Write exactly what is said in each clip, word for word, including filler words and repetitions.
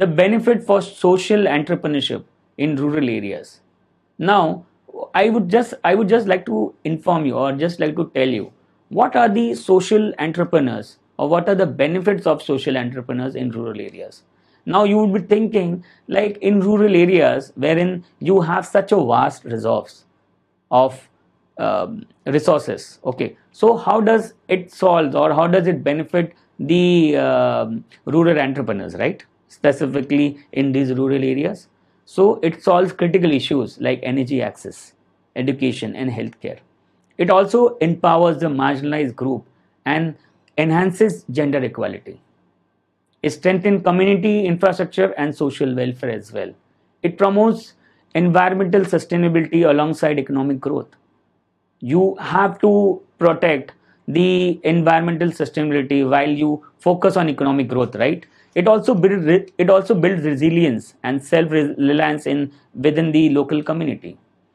the benefit for social entrepreneurship in rural areas. Now, I would just I would just like to inform you, or just like to tell you, what are the social entrepreneurs, or what are the benefits of social entrepreneurs in rural areas. Now you would be thinking, like, in rural areas wherein you have such a vast resource of um, resources. Okay, so how does it solve, or how does it benefit the um rural entrepreneurs, right? Specifically in these rural areas. So it solves critical issues like energy access, education, and healthcare. It also empowers the marginalized group and enhances gender equality. It strengthens community infrastructure and social welfare as well. It promotes environmental sustainability alongside economic growth. You have to protect the environmental sustainability while you focus on economic growth, right? It also builds it also builds resilience and self reliance in within the local community.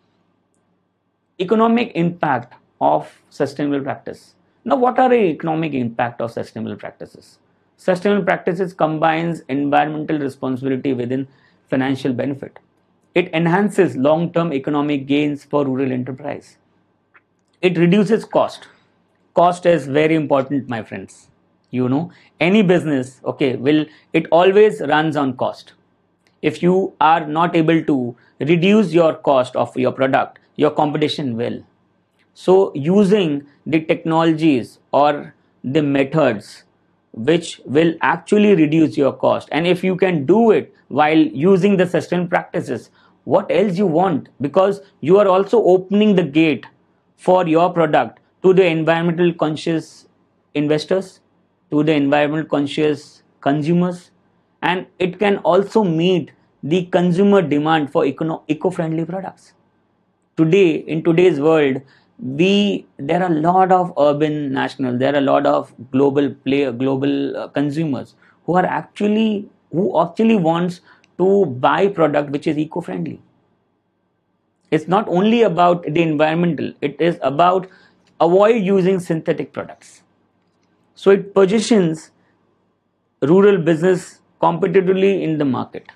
Economic impact of sustainable practice. Now, what are the economic impact of sustainable practices? Sustainable practices combines environmental responsibility within financial benefit. It enhances long-term economic gains for rural enterprise. It reduces cost. Cost is very important, my friends. You know, any business, okay, will it always runs on cost. If you are not able to reduce your cost of your product, your competition will. So using the technologies or the methods which will actually reduce your cost, and if you can do it while using the sustainable practices, what else you want? Because you are also opening the gate for your product to the environmental conscious investors, to the environmental conscious consumers, and it can also meet the consumer demand for eco- eco-friendly products. Today, in today's world, we there are a lot of urban national, there are a lot of global player, global uh, consumers who are actually who actually wants to buy product which is eco-friendly. It's not only about the environmental, it is about avoid using synthetic products. So it positions rural business competitively in the market.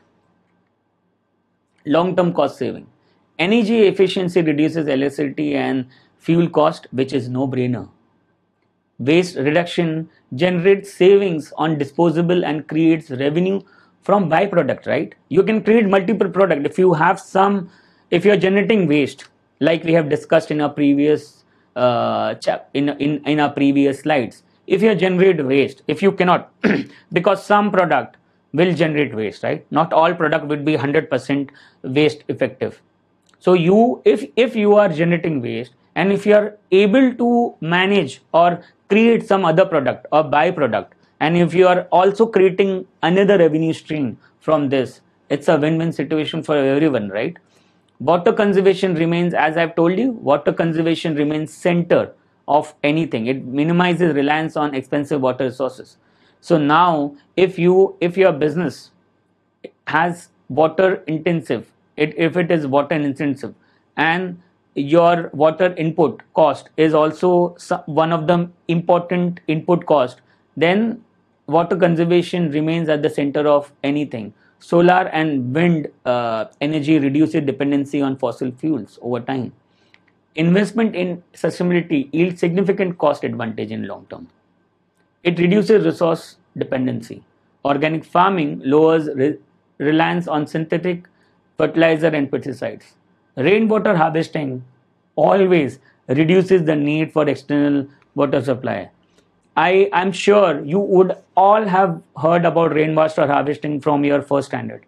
Long-term cost saving. Energy efficiency reduces electricity and fuel cost, which is no-brainer. Waste reduction generates savings on disposable and creates revenue from byproduct, right? You can create multiple product if you have some, if you're generating waste, like we have discussed in our previous uh, chap in, in in our previous slides. If you generate waste, if you cannot, because some product will generate waste, right? Not all product will be one hundred percent waste effective. So you, if if you are generating waste, and if you are able to manage or create some other product or byproduct, and if you are also creating another revenue stream from this, it's a win-win situation for everyone, right? Water conservation remains, as I've told you, water conservation remains center of anything. It minimizes reliance on expensive water resources. So now, if you if your business has water intensive, it, if it is water intensive, and your water input cost is also one of the important input cost, then water conservation remains at the center of anything. Solar and wind uh, energy reduces dependency on fossil fuels over time. Investment in sustainability yields significant cost advantage in long term. It reduces resource dependency. Organic farming lowers re- reliance on synthetic fertilizer and pesticides. Rainwater harvesting always reduces the need for external water supply. I am sure you would all have heard about rainwater harvesting from your first standard.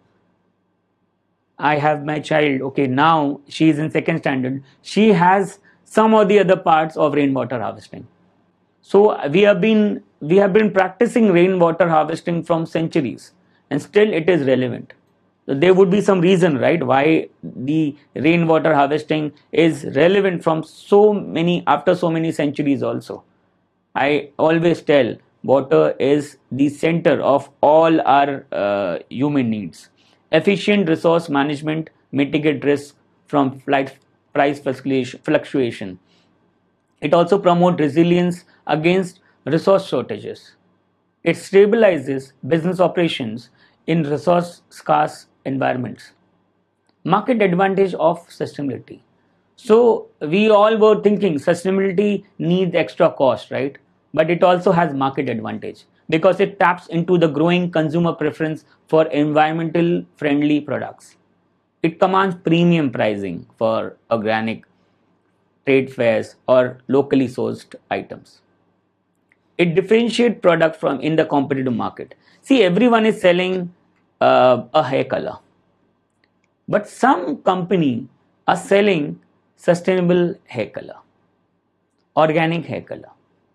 I have my child, okay, now she is in second standard. She has some of the other parts of rainwater harvesting. So we have been we have been practicing rainwater harvesting from centuries, and still it is relevant. So there would be some reason, right, why the rainwater harvesting is relevant from so many after so many centuries also. I always tell water is the center of all our uh, human needs. Efficient resource management mitigate risk from flight price fluctuation. It also promotes resilience against resource shortages. It stabilizes business operations, in resource scarce environments. Market advantage of sustainability. So we all were thinking sustainability needs extra cost, right? But it also has market advantage because it taps into the growing consumer preference for environmental friendly products. It commands premium pricing for organic, trade fairs, or locally sourced items. It differentiates product from in the competitive market. See, everyone is selling uh, a hair color, but some company are selling sustainable hair color, organic hair color,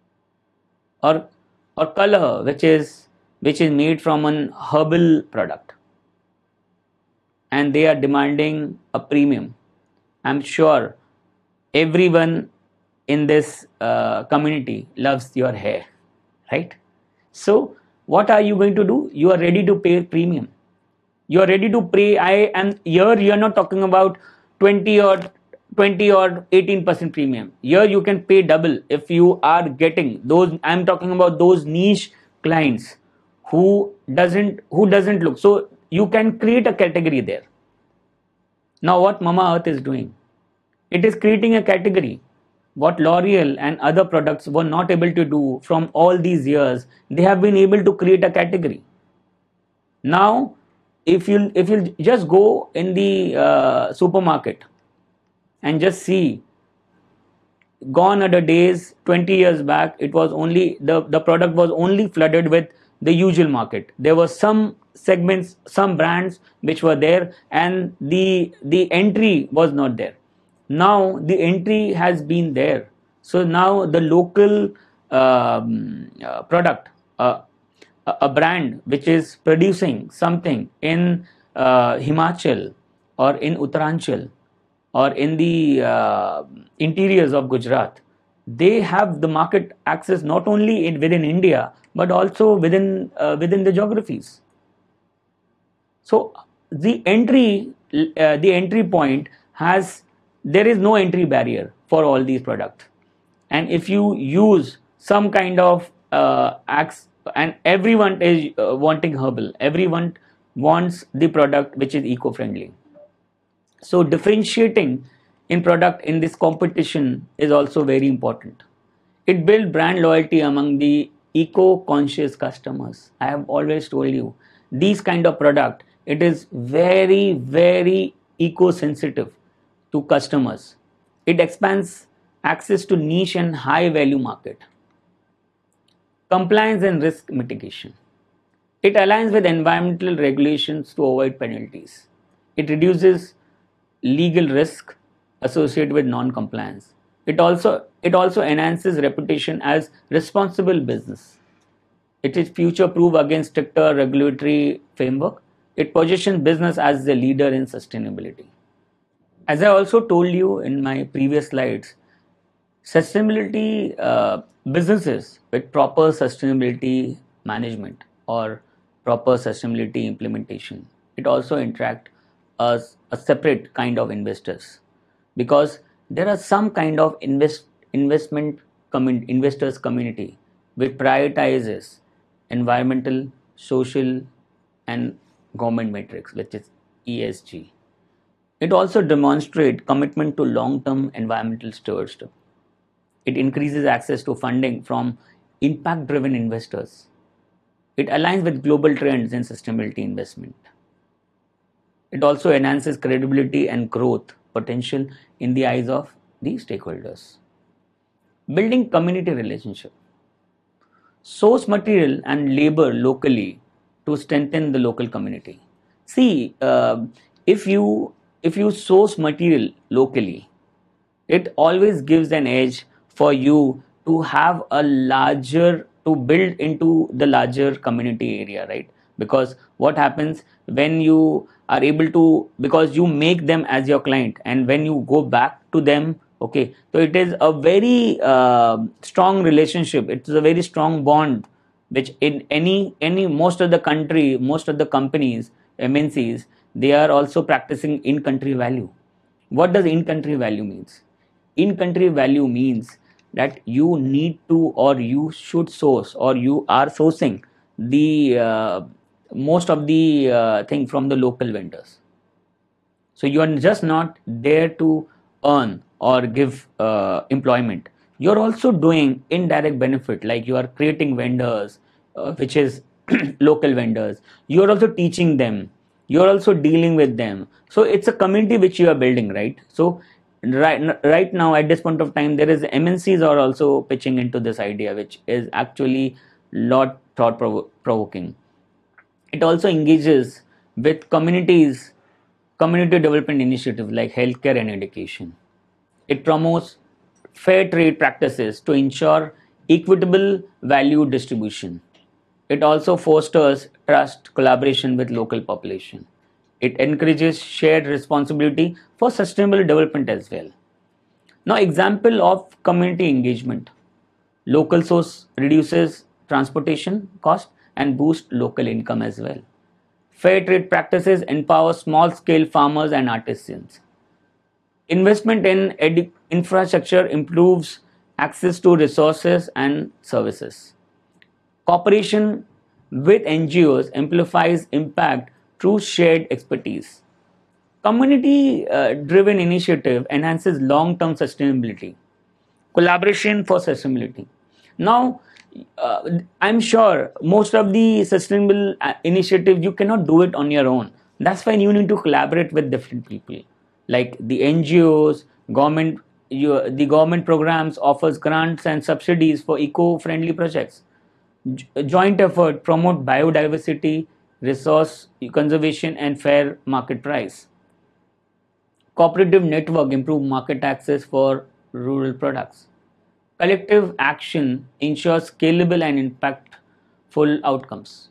or or color which is which is made from an herbal product, and they are demanding a premium. I'm sure everyone in this uh, community loves your hair, right? So what are you going to do? You are ready to pay premium. You are ready to pay. I am here. You are not talking about twenty or twenty or eighteen percent premium. Here you can pay double if you are getting those. I'm talking about those niche clients who doesn't who doesn't look. So you can create a category there. Now what Mamaearth is doing? It is creating a category. What L'Oreal and other products were not able to do from all these years, they have been able to create a category. Now, if you if you just go in the uh, supermarket and just see, gone are the days. twenty years back, it was only the the product was only flooded with the usual market. There were some segments, some brands which were there, and the the entry was not there. Now the entry has been there. So now the local um, uh, product, uh, a brand which is producing something in uh, Himachal or in Uttaranchal or in the uh, interiors of Gujarat, they have the market access not only in, within India but also within uh, within the geographies. So the entry uh, the entry point has there is no entry barrier for all these products, and if you use some kind of uh, acts, and everyone is uh, wanting herbal, everyone wants the product which is eco-friendly. So differentiating in product in this competition is also very important. It builds brand loyalty among the eco-conscious customers. I have always told you, these kind of product, it is very, very eco-sensitive to customers. It expands access to niche and high value market. Compliance and risk mitigation. It aligns with environmental regulations to avoid penalties. It reduces legal risk associated with non-compliance. It also it also enhances reputation as responsible business. It is future-proof against stricter regulatory framework. It positions business as the leader in sustainability. As I also told you in my previous slides, sustainability uh, businesses with proper sustainability management or proper sustainability implementation, it also attract as a separate kind of investors, because there are some kind of invest investment commun investors community which prioritizes environmental, social, and government metrics, which is E S G. It also demonstrates commitment to long-term environmental stewardship. It increases access to funding from impact-driven investors. It aligns with global trends in sustainability investment. It also enhances credibility and growth potential in the eyes of the stakeholders. Building community relationship. Source material and labor locally to strengthen the local community. See, uh, if you if you source material locally, it always gives an edge for you to have a larger, to build into the larger community area, right? Because what happens when you are able to, because you make them as your client, and when you go back to them, okay, so it is a very uh, strong relationship, it's a very strong bond, which in any any most of the country, most of the companies, M N Cs, they are also practicing in country value. What does in country value means? In country value means that you need to, or you should source, or you are sourcing the uh, most of the uh, thing from the local vendors. So you are just not there to earn or give uh, employment. You're also doing indirect benefit, like you are creating vendors, uh, which is local vendors. You're also teaching them. You're also dealing with them. So it's a community which you are building, right? So right right now at this point of time, there is M N Cs are also pitching into this idea, which is actually lot thought provo- provoking. It also engages with communities, community development initiatives like healthcare and education. It promotes fair trade practices to ensure equitable value distribution. It also fosters trust, collaboration with local population. It encourages shared responsibility for sustainable development as well. Now, example of community engagement. Local source reduces transportation cost and boost local income as well. Fair trade practices empower small scale farmers and artisans. Investment in edu- infrastructure improves access to resources and services. Cooperation with N G Os amplifies impact through shared expertise. Community uh, driven initiative enhances long term sustainability. Collaboration for sustainability. Now, uh, I'm sure most of the sustainable uh, initiatives you cannot do it on your own. That's why you need to collaborate with different people, like the N G Os, government. You, the government programs offers grants and subsidies for eco-friendly projects. J- joint effort promote biodiversity, resource conservation, and fair market price. Cooperative network improve market access for rural products. Collective action ensures scalable and impactful outcomes.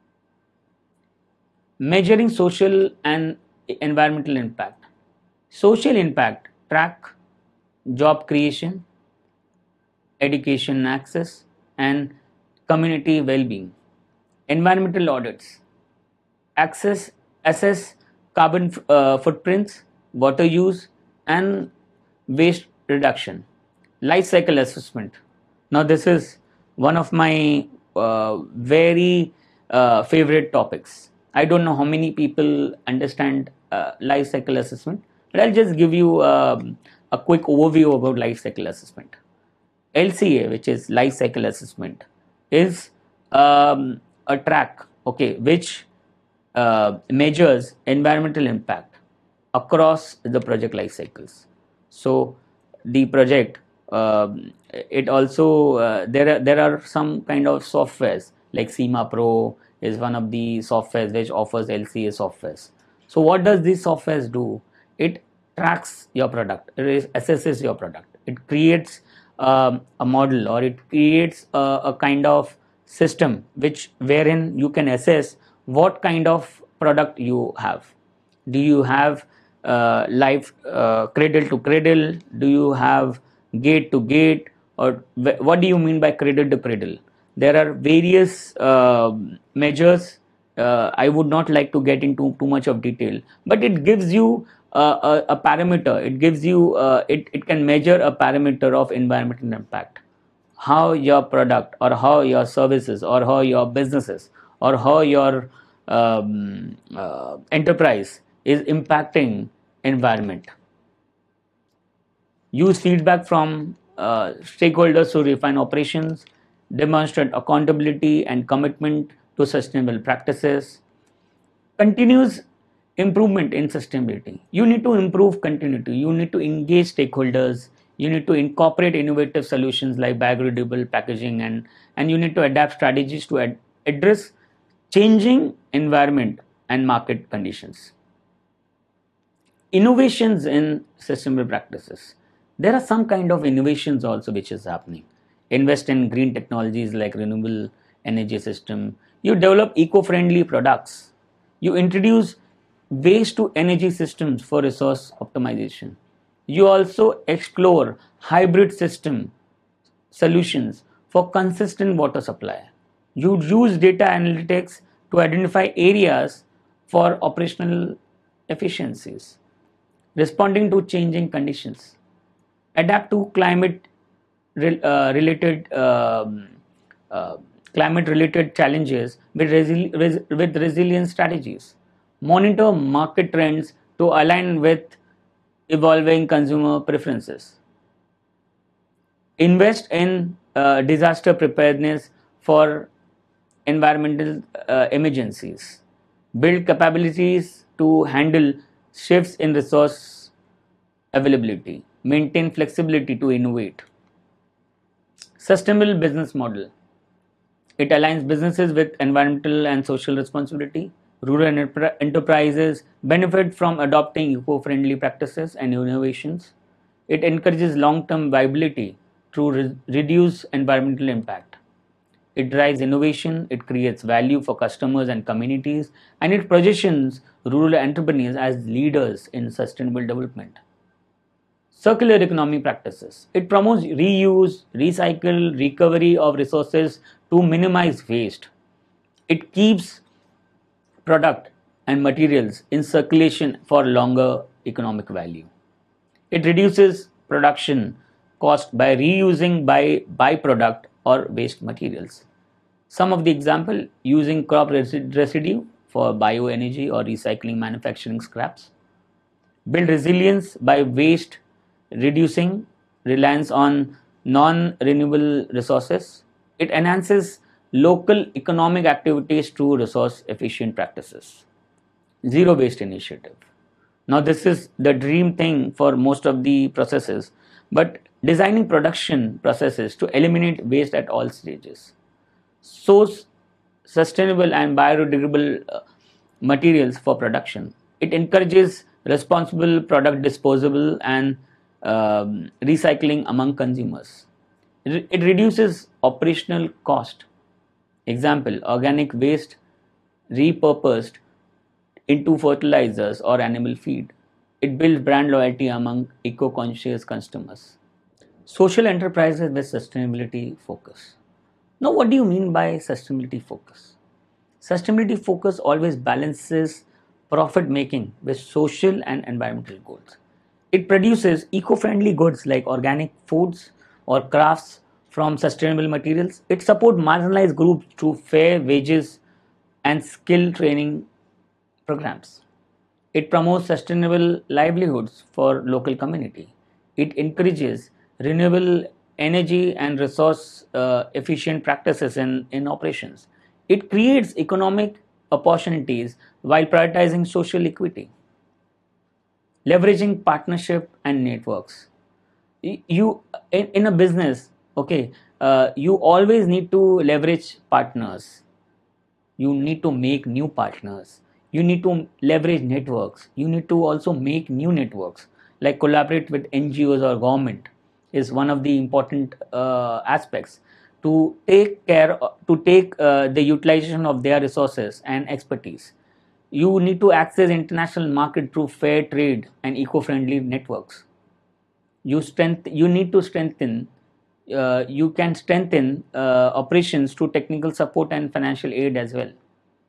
Measuring social and environmental impact. Social impact track job creation, education access, and community well-being. Environmental audits access assess carbon uh, footprints, water use, and waste reduction. Life cycle assessment. Now, this is one of my uh, very uh, favorite topics. I don't know how many people understand uh, life cycle assessment, but I'll just give you um, a quick overview about life cycle assessment. L C A, which is life cycle assessment, is um, a track, okay, which uh, measures environmental impact across the project life cycles. So the project, um, it also uh, there are there are some kind of softwares like SEMA Pro is one of the softwares which offers L C A softwares. So what does these softwares do? It tracks your product, it assesses your product, it creates um, a model, or it creates a, a kind of system which wherein you can assess what kind of product you have. Do you have uh, life uh, cradle to cradle? Do you have gate to gate? Or wh- what do you mean by cradle to cradle? There are various uh, measures. uh, I would not like to get into too much of detail, but it gives you uh, a, a parameter. It gives you uh, it, it can measure a parameter of environmental impact, how your product or how your services or how your businesses or how your um, uh, enterprise is impacting environment. Use feedback from uh, stakeholders to refine operations, demonstrate accountability and commitment to sustainable practices. Continuous improvement in sustainability. You need to improve continuity. You need to engage stakeholders. You need to incorporate innovative solutions like biodegradable packaging, and, and you need to adapt strategies to ad- address changing environment and market conditions. Innovations in sustainable practices. There are some kind of innovations also which is happening. Invest in green technologies like renewable energy system. You develop eco-friendly products. You introduce waste to energy systems for resource optimization. You also explore hybrid system solutions for consistent water supply. You use data analytics to identify areas for operational efficiencies. Responding to changing conditions, adapt to climate uh, related um, uh, climate related challenges with, resi- res- with resilient strategies. Monitor market trends to align with evolving consumer preferences. Invest in uh, disaster preparedness for environmental uh, emergencies. Build capabilities to handle shifts in resource availability. Maintain flexibility to innovate. Sustainable business model. It aligns businesses with environmental and social responsibility. Rural enter- enterprises benefit from adopting eco-friendly practices and innovations. It encourages long-term viability through re- reduced environmental impact. It drives innovation, it creates value for customers and communities, and it positions rural entrepreneurs as leaders in sustainable development. Circular economy practices. It promotes reuse, recycle, recovery of resources to minimize waste. It keeps product and materials in circulation for longer economic value. It reduces production cost by reusing by byproduct or waste materials. Some of the example using crop residue for bioenergy or recycling manufacturing scraps. Build resilience by waste reducing reliance on non-renewable resources. It enhances local economic activities through resource efficient practices. Zero waste initiative. Now this is the dream thing for most of the processes, but designing production processes to eliminate waste at all stages. Source sustainable and biodegradable uh, materials for production. It encourages responsible product disposable and um, recycling among consumers. It, it reduces operational cost. Example, organic waste repurposed into fertilizers or animal feed. It builds brand loyalty among eco-conscious customers. Social enterprises with sustainability focus. Now, what do you mean by sustainability focus? Sustainability focus always balances profit making with social and environmental goals. It produces eco-friendly goods like organic foods or crafts from sustainable materials. It supports marginalized groups through fair wages and skill training programs. It promotes sustainable livelihoods for local community. It encourages renewable energy and resource uh, efficient practices in, in operations. It creates economic opportunities while prioritizing social equity. Leveraging partnership and networks. You in, in a business, okay, uh, you always need to leverage partners. You need to make new partners. You need to leverage networks. You need to also make new networks, like collaborate with N G Os or government is one of the important uh, aspects to take care to take uh, the utilization of their resources and expertise. You need to access international market through fair trade and eco-friendly networks. You strength you need to strengthen uh, you can strengthen uh, operations through technical support and financial aid as well.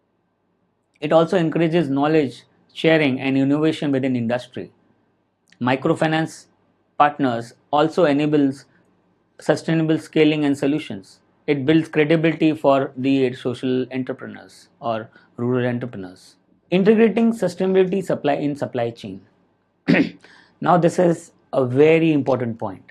It also encourages knowledge sharing and innovation within industry. Microfinance partners also enables sustainable scaling and solutions. It builds credibility for the social entrepreneurs or rural entrepreneurs. Integrating sustainability supply in supply chain. Now this is a very important point.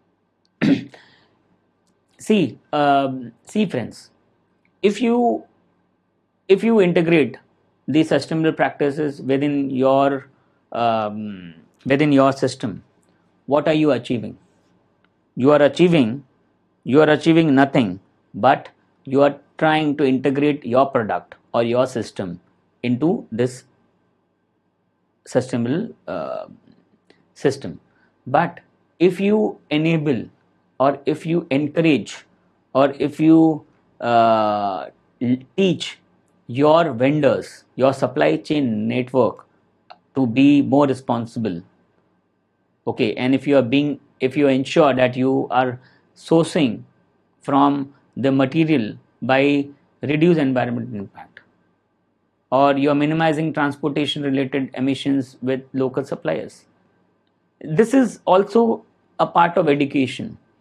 see, um, see friends, if you if you integrate the sustainable practices within your um, within your system, what are you achieving? You are achieving you are achieving nothing, but you are trying to integrate your product or your system into this sustainable uh, system. But if you enable or if you encourage or if you uh, teach your vendors, your supply chain network to be more responsible, okay, and if you are being if you ensure that you are sourcing from the material by reduce environmental impact, or you are minimizing transportation related emissions with local suppliers. This is also a part of education.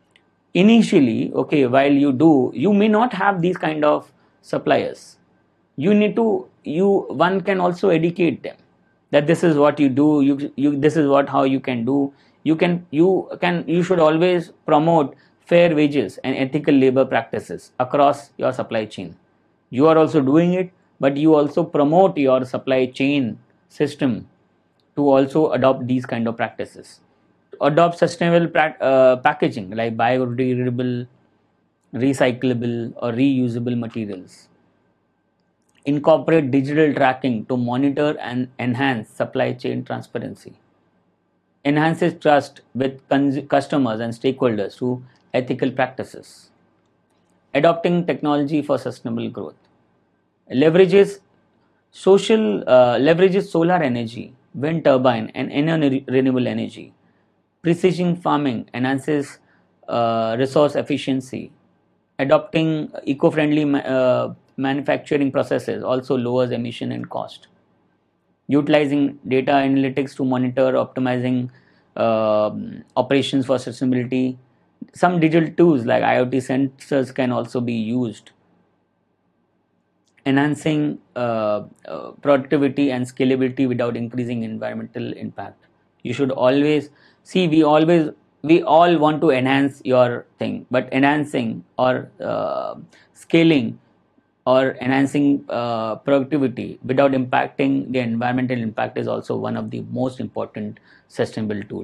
initially, okay, while you do, you may not have these kind of suppliers. You need to, you one can also educate them that this is what you do, you you this is what how you can do. You can you can you should always promote fair wages and ethical labor practices across your supply chain. You are also doing it, but you also promote your supply chain system to also adopt these kind of practices. Adopt sustainable uh, packaging like biodegradable, recyclable, or reusable materials. Incorporate digital tracking to monitor and enhance supply chain transparency. Enhances trust with customers and stakeholders through ethical practices. Adopting technology for sustainable growth. Leverages social uh, leverages solar energy, wind turbine, and any renewable energy. Precision farming enhances uh, resource efficiency. Adopting eco-friendly ma uh, manufacturing processes also lowers emission and cost. Utilizing data analytics to monitor optimizing uh, operations for sustainability. Some digital tools like IoT sensors can also be used. Enhancing uh, uh, productivity and scalability without increasing environmental impact. You should always see, we always we all want to enhance your thing, but enhancing or uh, scaling or enhancing uh, productivity without impacting the environmental impact is also one of the most important sustainable tool.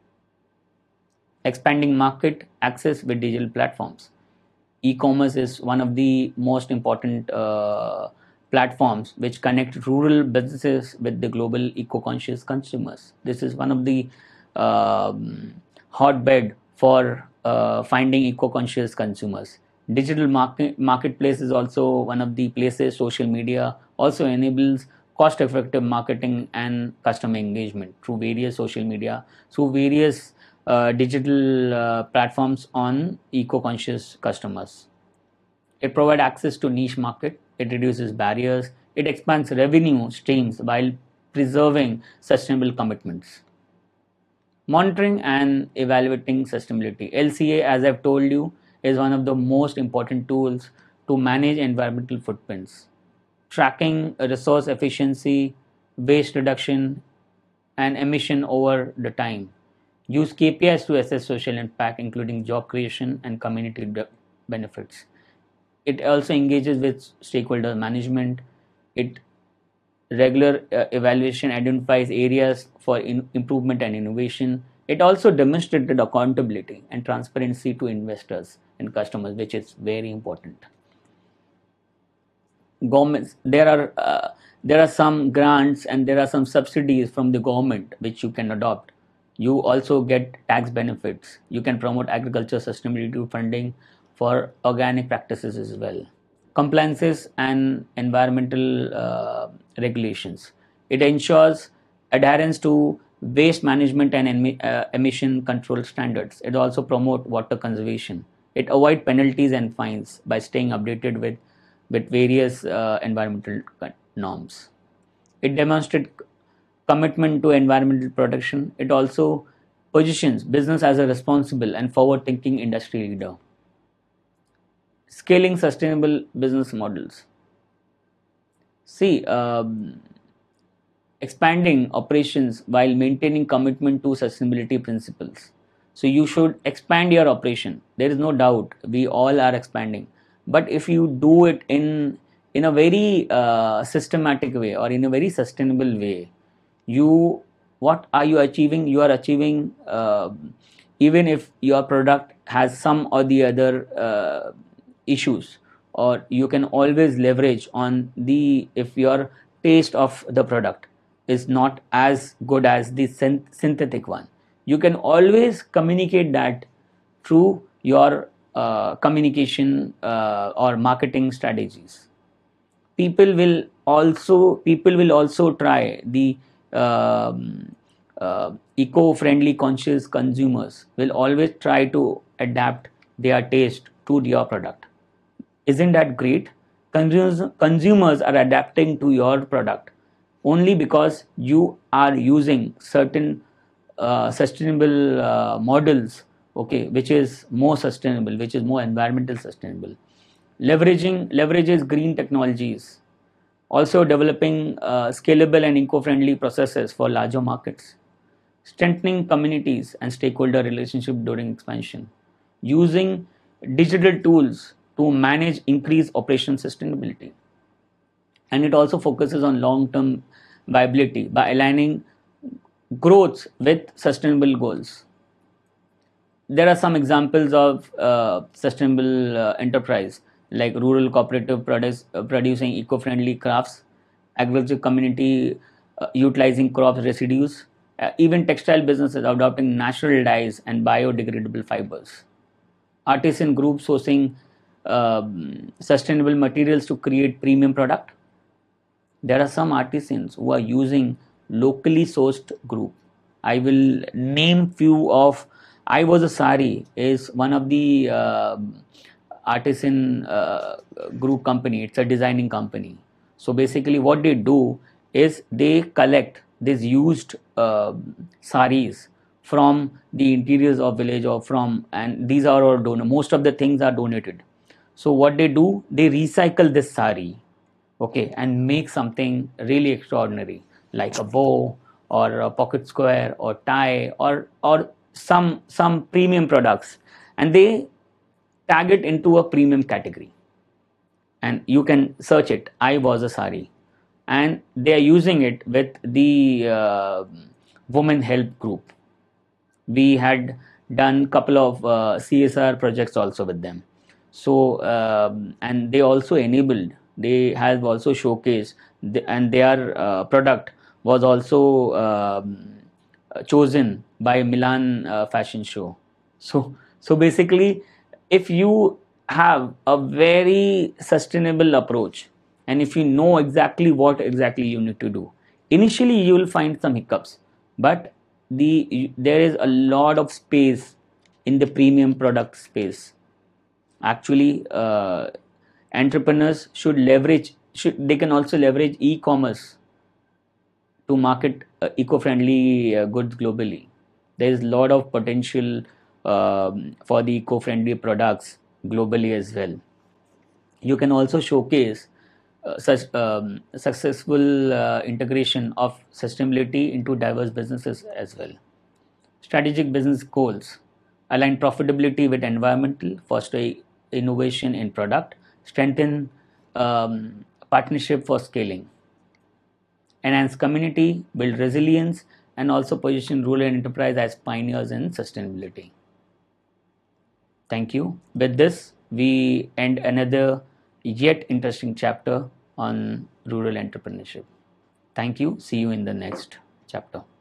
Expanding market access with digital platforms. E-commerce is one of the most important uh, platforms which connect rural businesses with the global eco-conscious consumers. This is one of the um, hotbed for uh, finding eco-conscious consumers. Digital market marketplace is also one of the places. Social media also enables cost-effective marketing and customer engagement through various social media, through various uh, digital uh, platforms on eco-conscious customers. It provides access to niche market. It reduces barriers. It expands revenue streams while preserving sustainable commitments. Monitoring and evaluating sustainability. L C A, as I've told you, is one of the most important tools to manage environmental footprints. Tracking resource efficiency, waste reduction, and emission over the time. Use K P Is to assess social impact, including job creation and community benefits. It also engages with stakeholder management. It regular uh, evaluation identifies areas for in improvement and innovation. It also demonstrated accountability and transparency to investors and customers, which is very important. Governments, there are uh, there are some grants and there are some subsidies from the government which you can adopt. You also get tax benefits. You can promote agriculture sustainability funding for organic practices as well. Compliances and environmental uh, regulations. It ensures adherence to waste management and em uh, emission control standards. It also promotes water conservation. It avoids penalties and fines by staying updated with, with various uh, environmental norms. It demonstrates commitment to environmental protection. It also positions business as a responsible and forward-thinking industry leader. Scaling sustainable business models. See, um, expanding operations while maintaining commitment to sustainability principles. So you should expand your operation. There is no doubt we all are expanding. But if you do it in, in a very uh, systematic way or in a very sustainable way, you what are you achieving? You are achieving uh, even if your product has some or the other uh, issues, or you can always leverage on the, if your taste of the product is not as good as the synth synthetic one, you can always communicate that through your uh, communication uh, or marketing strategies. People will also people will also try the um, uh, eco-friendly conscious consumers will always try to adapt their taste to your product. Isn't that great? Consumers, consumers are adapting to your product only because you are using certain uh, sustainable uh, models okay, which is more sustainable, which is more environmental sustainable. Leveraging leverages green technologies, also developing uh, scalable and eco-friendly processes for larger markets, strengthening communities and stakeholder relationship during expansion, using digital tools to manage increased operation sustainability. And it also focuses on long-term viability by aligning growth with sustainable goals. There are some examples of uh, sustainable uh, enterprise like rural cooperative products uh, producing eco-friendly crafts, agriculture community uh, utilizing crop residues, uh, even textile businesses adopting natural dyes and biodegradable fibers, artisan groups sourcing um, sustainable materials to create premium product. There are some artisans who are using locally sourced group. I will name few of. I Was a Sari is one of the uh, artisan uh, group company. It's a designing company. So basically what they do is they collect these used uh, saris from the interiors of village or from, and these are all donated. Most of the things are donated. So what they do, they recycle this sari, okay, and make something really extraordinary like a bow or a pocket square or tie or or some some premium products, and they tag it into a premium category, and you can search it, I Was a Sari, and they are using it with the uh, women help group. We had done couple of uh, C S R projects also with them. So um, and they also enabled, they have also showcased the, and their uh, product was also um, chosen by Milan uh, fashion show. So so basically, if you have a very sustainable approach and if you know exactly what exactly you need to do, initially you will find some hiccups, but the there is a lot of space in the premium product space. Actually uh, entrepreneurs should leverage, should they can also leverage e-commerce to market uh, eco-friendly uh, goods globally. There is a lot of potential um, for the eco-friendly products globally as well. You can also showcase uh, such um, successful uh, integration of sustainability into diverse businesses as well. Strategic business goals align profitability with environmental, foster innovation in product, strengthen um, partnership for scaling, enhance community, build resilience, and also position rural enterprise as pioneers in sustainability. Thank you. With this, we end another yet interesting chapter on rural entrepreneurship. Thank you. See you in the next chapter.